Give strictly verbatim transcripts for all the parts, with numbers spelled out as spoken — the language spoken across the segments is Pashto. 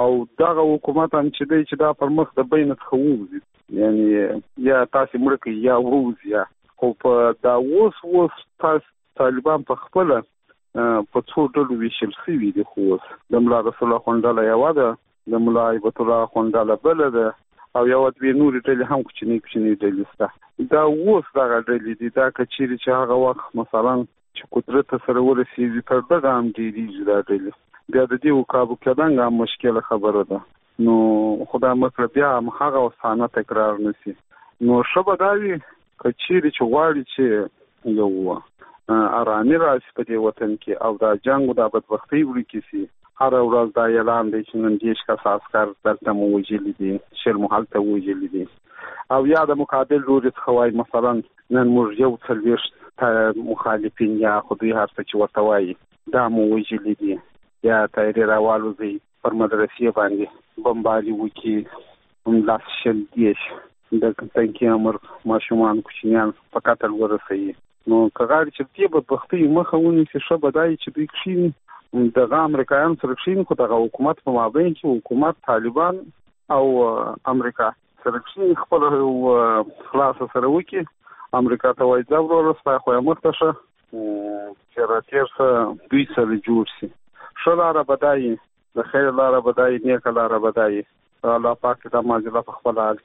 او دغه حکومت هم چې دی چې دا پر مخ د بین څخه ووځي، یعنی یا تاسې مړه کوي یا ووځي یا. خو په دا اوس اوس تاسو طالبان په خپله په څو ډلو ویشل شوي دي. خو اوس د ملا رسول الله خونډله یوه ده، د ملا هیبت الله خونډله بله ده، او یو دوې نورې ډلې هم کوچنۍ کوچنۍ ډلې شته. دا اوس دغه ډلې دي. دا که چیرې چې هغه وخت مثلا چې قدرت سره ورسېږي تر دغه هم ډېرېږي دا ډلې، بیا د دې وقابو کېدنګ هم مشکله خبره ده. نو خدا مکړه بیا هم هغه وسانه تکرار نشي. نو ښه به دا وي که چیرې چې غواړي چې یو ارامي راشي په دې وطن کې او دا جنګ دا بدبختۍ ورکې شي. هره ورځ دا اعلان دی چې نن دېرش کسه عسکر دلته مو وژلي دي، شیر محل ته وژلي دي، او یا د مقابل لوري څخه وایي مثلا نن موږ یو څلوېښت مخالفین یا خو دوی هر څه چې ورته وایي دا مو وژلي دي، یا تیارې راوالوځئ پر مدرسې باندې بمباري وکړي، لاس شل دېرش د تنکي عمر ماشومان کوچنیان په قتل ورسوي. نو که غواړي چې دې بدبختۍ مخه ونیسي، ښه به دا وي چې دوی کښېني دغه امریکایانو سره کښېني، خو دغه حکومت په مابین کې حکومت طالبان او امریکا سره کښېني، خپله خلاصه سره وکړي. امریکا ته وایي ځه وروره ستا خو یې مخته شه، چې راتېر څه دوی سره جوړ شي. ښه لاره به دا وي، د خیر لاره به دا وي، نیکه لاره به دا وي. الله پاک دا معجزه په خپل حال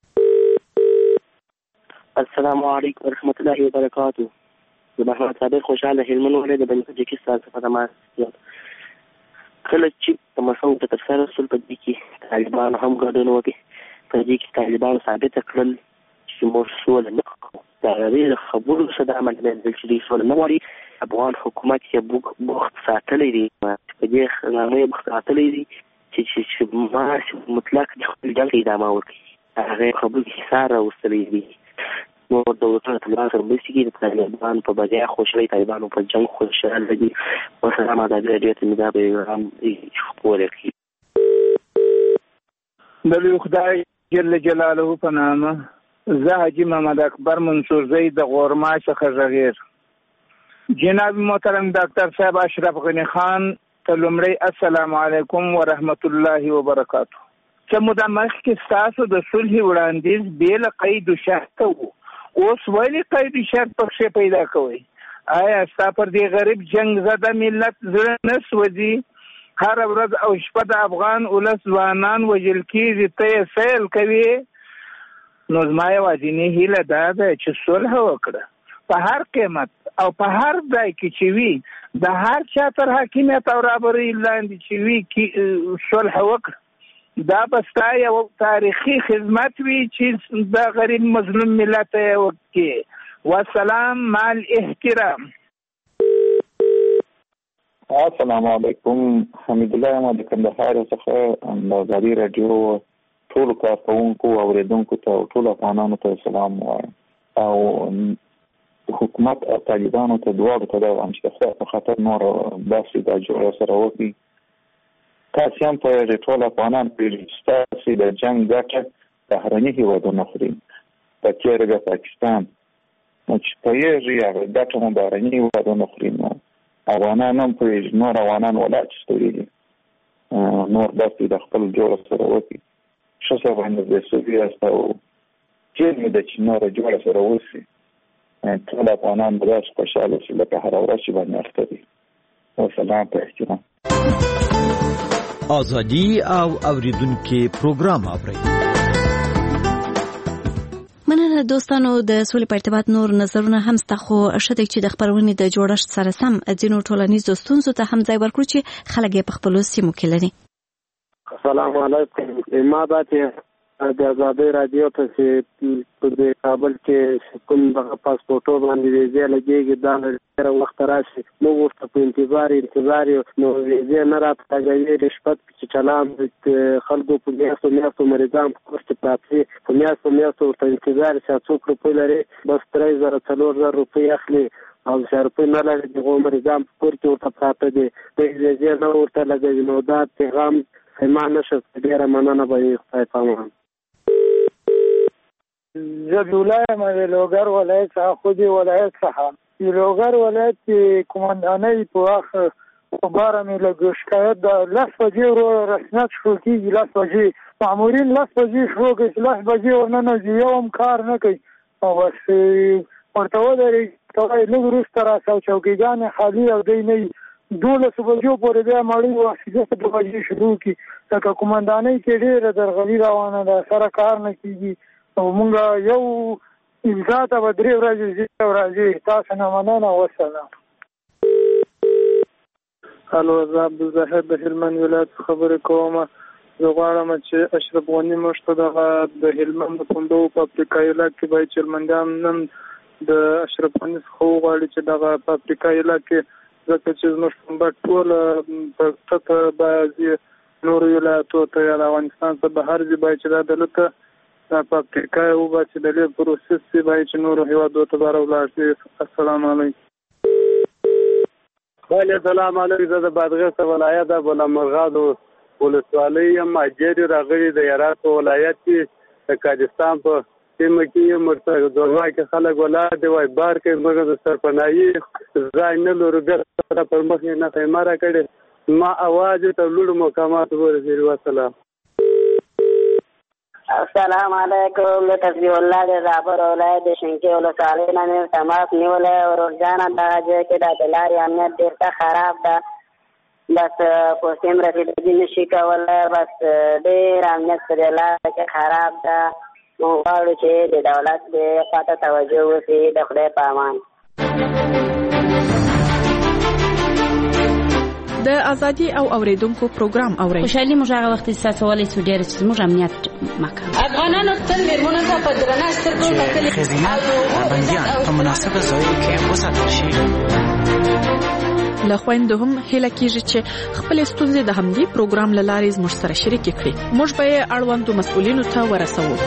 کې. السلام علیکم ورحمت الله وبرکاتو. د محمد صابر خوشحاله هلمند ولایت د بني تاجکستان څخه د ماسک کله چې په مسعود د تفسیر رسول په دې کې طالبان هم ګډون وکړي، په دې کې طالبان ثابت کړل چې موږ سوله نه کوو. د هغې د خبرو څخه دا معلومېدل چې دوی سوله نه غواړي. افغان حکومت یې بوخت ساتلی دی، په دې نامه یې بوخت ساتلی دی چې ما مطلق د خپل جنګ ادامه وکړي. هغې خبرو کې حصار راوستلی دی. نور دولتونه طالبان سره مرستې کوي، د طالبان په بقیا خوشحالۍ، طالبانو په جنګ خوشحاله دي. وسلام ازادي راډیو ته مې دا پیغام خپور کړي. د لوی خدای جل جلاله په نامه، زه حاجي محمد اکبر منصور زی د غورما څخه غږیر. جناب محترم ډاکټر صاحب اشرف غنی خان ته لومړی السلام علیکم ورحمت الله وبرکاتو. چې موده مخکې ستاسو د صلح وړاندیز بې له قید و شرطه و، اوس ولې قید و شرط پکښې پیدا کوئ؟ آیا ستا پر دې غریب جنګ زده ملت زړه نه سوځي؟ هره ورځ او شپه د افغان ولس ځوانان وژل کېږي، ته یې سیل کوې. نو زما یوازینۍ هیله دا ده چې صلح وکړه په هر قیمت او په هر ځای کې چې وي، د هر چا تر حاکمیت او رهبرۍ لاندې چې وي صلح وکړه. دا به ستا یو تاریخي خدمت وي چې د غریب مظلوم ملت یې وکړي. والسلام مع الاحترام. السلام علیکم. حمید الله یم د کندهار څخه. د ازادي راډیو ټولو کارکوونکو او اورېدونکو ته او ټولو افغانانو ته سلام وایم، او حکومت او طالبانو ته دواړو ته دا وایم چې د خدای په خاطر نور داسې دا جوړه سره وکړي. تاسې هم پوهېږئ، ټول افغانان پوهېږي چې ستاسې د جنګ ګټه بهرني هېوادونه خوري، په تېره بیا پاکستان. نو چې پوهېږي هغه ګټه مو بهرني هېوادونه خوري، نو افغانان هم پوهېږي، نور افغانان ولاړ چې ستورېږي، نور داسې د خپل جوړه سره وکړي. ښه څه باندې د سوي یاست او جیل مې ده چې نوره جوړه سره وشي، ټول افغانان به داسې خوشحاله شي لکه هره ورځ چې باندې اخته دي. وسلام په احترام. ازادي او اوریدونکو پروګرام اورئ. مننه دوستانو. د سولې په ارتباط نور نظرونه هم سته، خو ښه دی چې د خپرونې د جوړښت سره سم ځینو ټولنیزو ستونزو ته هم ځای ورکړو چې خلک یې په خپلو سیمو کې لري. السلام علیکم. ما دا چې د ازادۍ راډیو ته چې په کابل کې کوم دغه پاسپورټو باندې ویزې لګېږي، دا ډېره وخت راشي، موږ ورته په انتظار انتظار یو، نو ویزې نه راته لګوي. رشوت چې چلان خلکو په میاشتو میاشتو مریضان په کور کې پراته وي، په میاشتو میاشتو ورته انتظار چې څوک روپۍ لري بس درې زره څلور زره روپۍ اخلي او چې روپۍ نه لري دغه مریضان په کور کې ورته پراته دي، د ویزې نه ورته لګوي. نو دا پیغام ما نشد ډېره مننه به یې خدای پامان. زبیولا یم د لوګر ولایت څخه، خو دې ولایت څخه د لوګر ولایت کې قومندانۍ په وخت په باره مې لږ شکایت ده. لس بجې ورو رسمیت شروع کېږي، لس بجې مامورین لس بجې شروع کوي چې لس بجې ورننوځي، یو هم کار نه کوي او بس ورته ودرېږي ته وایي لږ وروسته راسه او چوکیګانې خالي او دی نه وي. دولسو بجو پورې بیا مړۍ واخیسته دوه بجې شروع کړي. لکه قومندانۍ کې ډېره درغلي روانه ده، سره کار نه کېږي او مونږ یو امضا ته به درې ورځې ځي راځي. تاسو نه مننه، وسلام. الو، زه عبدالظاهر د هلمند ولایت خبرې کوم. زه غواړم چې اشرف غني موږ ته دغه د هلمند د پوندو په افریقایي علاقې کې باید چې هلمندیان نن د اشرف غني څخه وغواړي چې دغه په افریقایي علاقې ځکه چې زموږ پنبه ټوله په ته بعضې نورو ولایتو ته یا د افغانستان څخه بهر ځي باید چې دا دلته په افریقا یې وباسي، د دې پروسس چې باید چې نورو هېوادو ته بهر ولاړ شي. السلام علیکم. وعلیکم السلام علیکم. زه د بادغیس ولایت د بولامرغاد ولسوالۍ یم. اجیر راغلي د هرات په ولایت کې د کاجستان په سیمه کې یم. ورته دوروا کې خلک ولاړ دي، وایي بار کوي، موږ د سرپناهي ځای نه لرو، بیا سره پر مخ یې نه خیمه راکړې. ما اواز یې تر لوړو مقاماتو ورسېږي. وسلام. السلام علیکم. د تصبیح الله د رابر ولایت د شنکۍ ولسوالۍ نه مې تماس نیولی. ورورجانه دغه ځای کې د لارې امنیت ډېر ښه خراب ده، بس پوستې هم رسېدګي نه شي کولی، بس ډېر امنیت په دې لاره کې خراب ده. موږ غواړو چې د دولت دې خوا ته توجه وشي. د خدای په امان. د ازادي او اوریدونکو پروګرام اورئ. خوشحالي موږ هغه وخت احساسولای سو ډېر چې موږ امنیت مکه افغانانو تل میرمنو ته په درنه سترګو کتلي او بندیان په مناسبه ځایو کې وساتل شي. له خویندو هم هیله کیږي چې خپل ستونزې د همدې پروګرام له لارې زموږ سره شریک کړي. موږ به یې اړوندو مسؤلینو ته ورسوو.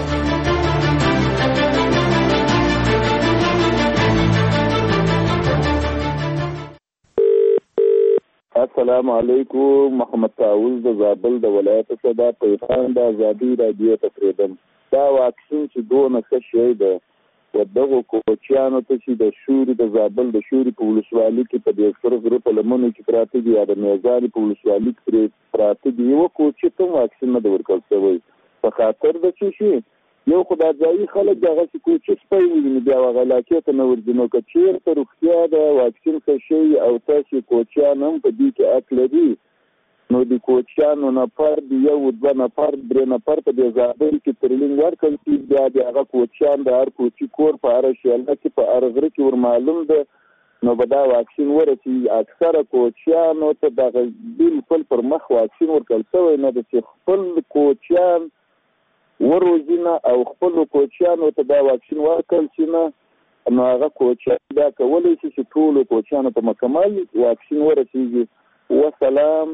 السلام علیکم. محمد تعوض د زابل د ولایت صدا پیغام د ازادي رادیو ته پریدم. دا واکسین چې دونه ښه شی ده و دغه کوچیانو ته چې د شوري د زابل د شوري په ولسوالۍ کې په دې سره غره په لمنو کې پراته دي یا د میزان په ولسوالۍ کې پراته دي، یو کوچی ته واکسین نه ورکول شوی په خاطر د چې شي یو خدای ځای خلک دغه کوچی سپي ویني بیا غلاکې ته نه ورځنو که چیرته روغتیا د واکسین څه شي او تاسو کوچیان هم په دې کې حق لري، نو د کوچیانو نفر دی یو دوه نفر درې نفر په دې زابل کې ترلینګ ورکړل چې بیا د هغه کوچیان د هر کوچی کور په هر شیله کې په هر غره کې ور معلوم ده، نو به دا واکسین ورسي. اکثره کوچیانو ته دغه بالکل پر مخ واکسین ورکړل شوی نه ده چې خپل کوچیان وروزینه او خپل کوچیانو ته دا واکسین ورکړل شي نه، نو هغه کوچیان دا کولی شي چې ټولو کوچیانو ته مکمل واکسین ورسیږي. وسلام.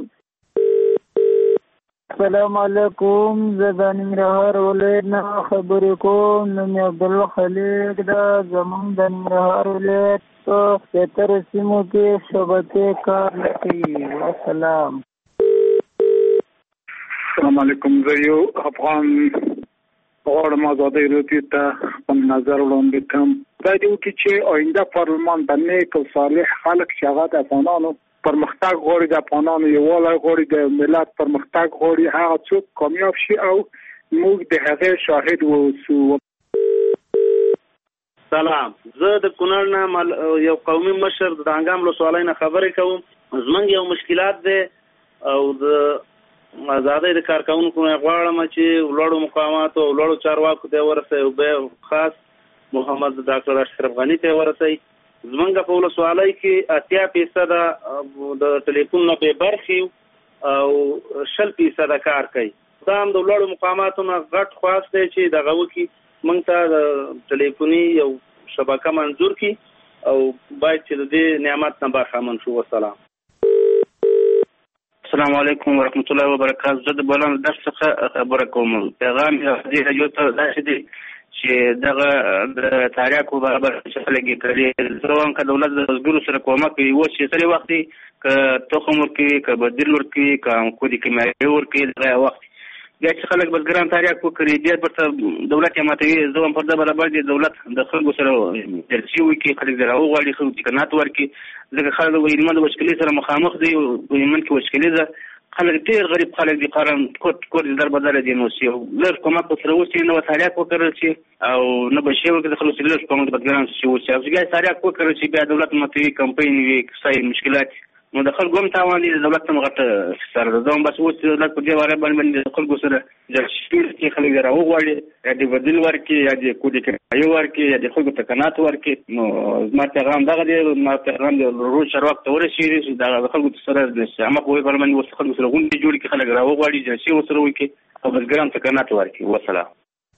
السلام علیکم. زه د ننګرهار ولایت نه خبرې کوم. نوم یې عبدالله خلیق ده. زموږ د ننګرهار ولایت په زیاتره سیمو کې شبکې کار نه کوي. وسلام. السلام علیکم. زه یو افغان غواړم ازادۍ راډیو ته خپل نظر وړاندې کړم. دا دی چې آینده پارلمان د نیک او صالح خلک چې هغه د افغانانو پرمختګ غواړي، د افغانانو یووالی غواړي، د ملت پرمختګ غواړي، هغه څوک کامیاب شي او موږ د هغې شاهد ووسو. سلام. زه د کونړ نه یو قومي مشر د دانګام ولسوالۍ نه خبرې کوم. زمونږ یو مشکلات دی او د ازادۍ د کارکونکو نه غواړم چې لوړو مقاماتو او لوړو چارواکو ته ورسوي او به خاص محمد ډاکټر اشرف غني ته ورسوي. زمونږ په ولسوالۍ کې اتیا فیصده د ټلیفون نه بې برخې او شل فیصده کار کوي. دا هم د لوړو مقاماتو نه غټ خواست دی چې دغه وکړي موږ ته د ټلیفوني یو شبکه منظور کړي او باید چې د دې نعمت نه برخمن شو. وسلام. السلام علیکم ورحمۃ اللہ وبرکاتہ. زه د بولان درس څخه خبره کوم. پیغام یې دې یو ته داسې دی چې دغه د تاریخو برابر شلګي کړي. زه وایم که دولت د مزدور سره کومک کوي و چې سره وخت ک تخم ورکړي ک بدیل ورکړي ک کو دي کیمیاوي ورکړي دغه وخت بیا چې خلک بزګران تاریخ وکړي بیا ورته دولت یې ماتوي. زه هم پر ده برابر دي دولت د خلکو سره جلسې وکړي، خلک دې راوغواړي، خلکو امکانات ورکړي. ځکه خلک د هلمند وچکلۍ سره مخامخ دي، هلمند کې وچکلۍ ده، خلک ډېر غریب خلک دي، قارن کوټ کوټ در بدله دي. نو چې لږ کومک ورسره وشي نه به تاریخ وکړل شي او نه به شی وکړي د خلکو سره لږ کومک د بزګرانو سره وشي. او چې بیا تاریخ وکړل شي بیا دولت ماتوي، کمپاین وي، سایر مشکلات، نو د خلکو هم تاوان دي، د دولت هم غټه سره ده. زه هم بس اوس دولت په دې باره باندې د خلکو سره جلسې چې خلک دې راوغواړي، یا دې بدیل ورکړي، یا دې کودي کرایه ورکړي، یا دې خلکو ته قناعت ورکړي. نو زما پیغام دغه دی، زما پیغام دی روز چارواکو ته ورسېږي چې د خلکو سره د عامه قوې پر باندې اوس خلکو سره غونډې جوړې کړي، خلک راوغواړي، جلسې ورسره وکړي او بزګرانو ته قناعت ورکړي. وسلام.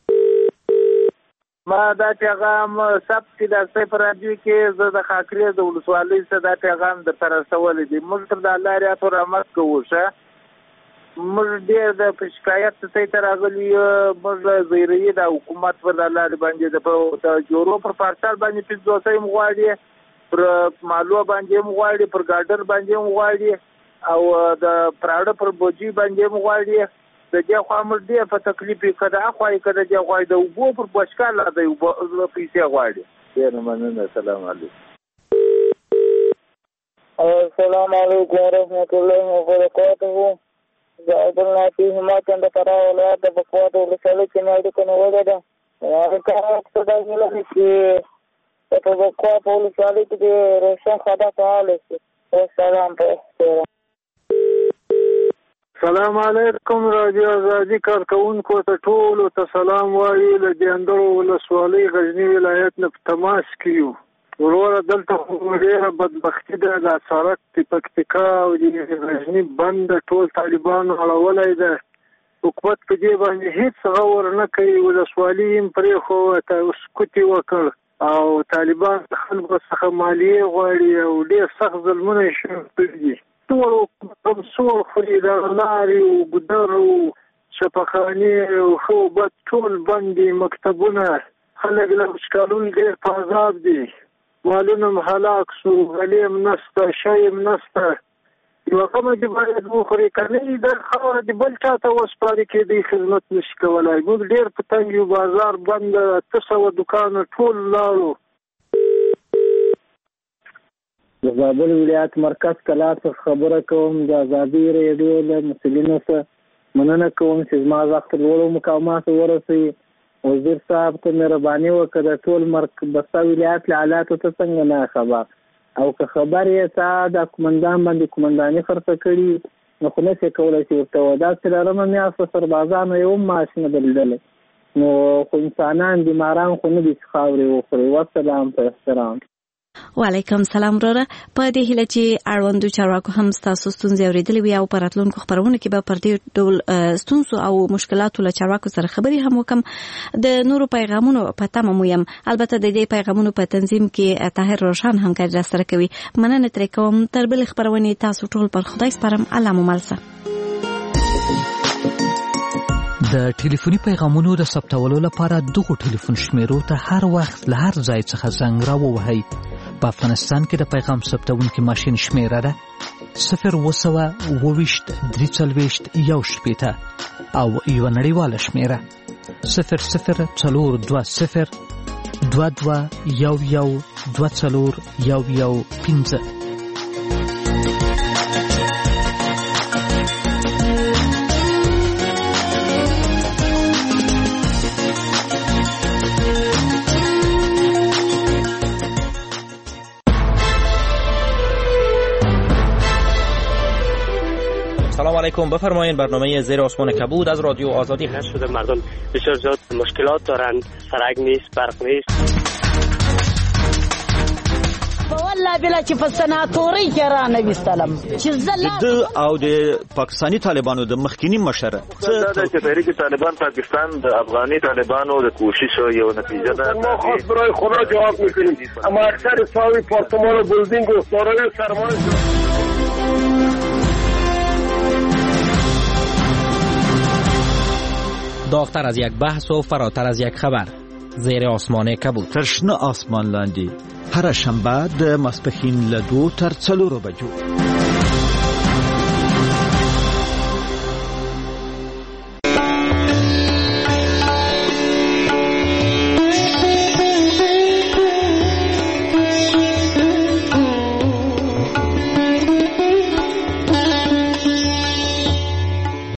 ما دا پیغام ثبت کړي د صفر راډیو کې، زه د خاکریز د ولسوالۍ څخه دا پیغام درته رسولی دی. موږ تر د الله رعایت او رحمت کوو. ښه موږ ډېر د شکایت ځای ته راغلي یو، موږ زیروي د حکومت پر د لارې باندې د جوړو پر پارسال باندې پنځوسۍ هم غواړي، پر مالو باندې هم غواړي، پر ګاډر باندې هم غواړي، او د پراړه پر بوجي باندې هم غواړي. د دې خوا موږ ډېر په تکلیف یو، که د هخوا یې که د دې خوا یې د اوبو پر بشکال لا د اوبو پیسې غواړي. ډېر مننه. السلام علیکم. السلام علیکم ورحمت الله وبرکاته. زه عبدالنافي هماکن د فراه ولایت د بکوات ولسوالۍ کې مې اړیکه نیولې ده. هغه څه دا هیله ده چې په بکوات ولسوالۍ کې د روشن خطا فعال شي. والسلام په سلام علیکم. رادیو ازادي کارکوونکو ته ټولو ته سلام وایي. له جندرو ولسوالۍ غزني ولایت نه په تماس کې یو. وروره دلته ډېره بدبختي ده، دا سړک د پکتیکا او د غزني بند ټول طالبانو اړولی ده. حکومت په دې باندې هېڅ غور نه کوي. ولسوالي یې پرېښوه، سکوت یې وکړ او طالبان د خلکو څخه مالیې غواړي او ډېر سخت ظلمونه یې شروع کړي دي. ټول کمسور خوري، د لارې او ګودر او شفاخانې او ښه او بد ټول بند دي. مکتبونه خلک له وچکالونو ډېر په عذاب دي. مالونه هم هلاک شو، غلې هم نشته، شی هم نشته. یوه کمه دې باید وخوري، که نه یې دا خاوره دې بل چا ته وسپاري کېدی خدمت نشي کولی. موږ ډېر په تنګ یو، بازار بند ده، اته سوه دوکانه ټول لاړو. د زابل ولایت مرکز کلا څخه خبره کوم. د ازادي راډیو له مسؤلینو څخه مننه کوم چې زما غږ تر لوړو مقاماتو ورسوي. وزیر صاحب ته مهرباني وکړه د ټول بسته ولایت له حالاتو ته څنګه نه خبر، او که خبر یې څه د قمندان باندې قمنداني خرڅه کړي نو خو نه شي کولی چې ورته ودا څلورمه میاشت سربازانو یو معاش نه درلودلی، نو خو انسانان بیماران خو نه دي چې خاورې وخوري. والسلام په احترام. وعلیکم سلام وروره. په دې هیله چې اړوندو چارواکو هم ستاسو ستونزې اورېدلې وي او په راتلونکو خپرونو کې به پر دې ډول ستونزو او مشکلاتو له چارواکو سره خبرې هم وکم. د نورو پیغامونو په تمه مو یم. البته د دې پیغامونو په تنظیم کې طاهر روشن همکاري راسره کوي. مننه ترې کوم. تر بلې خپرونې تاسو ټول پر خدای سپارم. الله مو مل شه. د ټلیفوني پیغامونو د ثبتولو لپاره دغه ټلیفون شمیرو ته هر وخت له هر ځای څخه زنګ راووهئ. په افغانستان کې د پیغام ثبتونکي ماشین شمیره ده صفر اووه سوه اووه ویشت درې څلوېښت یو شپېته او یوه نړیواله شمیره صفر صفر څلور دوه صفر دوه دوه یو یو دوه څلور یو یو پنځه. سلام علیکم. بفرمایید. برنامه زیر آسمان کبود از رادیو آزادی هست. شده مردم بسیار زیاد مشکلات دارند، سرک نیست، برق نیست. والله بلا چې په سناتوري کې را نه وستلم چې زلا د او د پاکستانی طالبانو د مخکینی مشر څه د تحریک طالبان پاکستان د افغاني طالبانو د کوشش یو نتیجه ده. ما خاص برای خدا جواب میکنیم، اما اکثر ساوی پارتمان و بلدینگ و دارای سرمایه داغتر از یک بحث و فراتر از یک خبر. زیر آسمان کبود. تر شنه آسمان لاندې هر شنبه د ماسپښین له دوه تر څلورو بجو